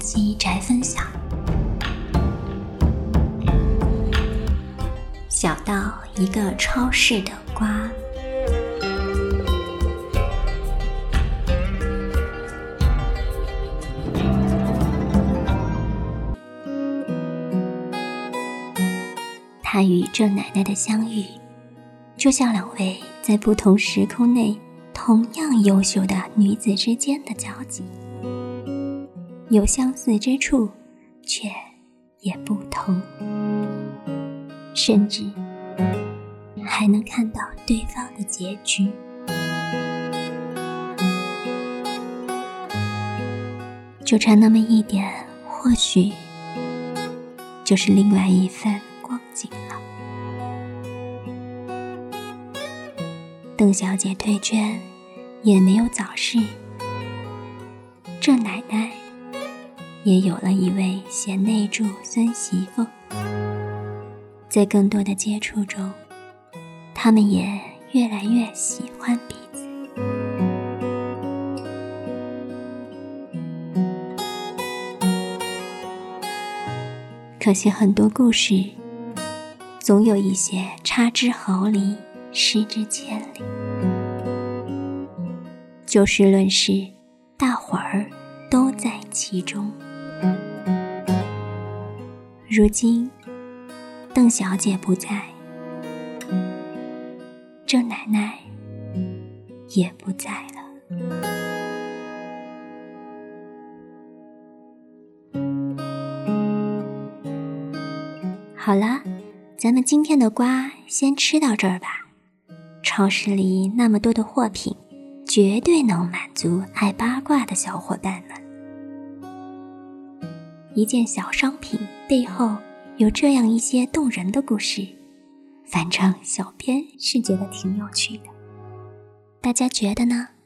期宅分享。小到一个超市的瓜，他与郑奶奶的相遇，就像两位在不同时空内同样优秀的女子之间的交集，有相似之处，却也不同，甚至还能看到对方的结局。就差那么一点，或许就是另外一份光景了。邓小姐退圈，也没有早逝，郑奶奶也有了一位贤内助孙媳妇。在更多的接触中，他们也越来越喜欢彼此。可惜很多故事总有一些差之毫厘，失之千里。就事论事，大伙儿都在其中。如今邓小姐不在，郑奶奶也不在了。好了，咱们今天的瓜先吃到这儿吧。超市里那么多的货品，绝对能满足爱八卦的小伙伴们。一件小商品背后有这样一些动人的故事，反正小编是觉得挺有趣的，大家觉得呢？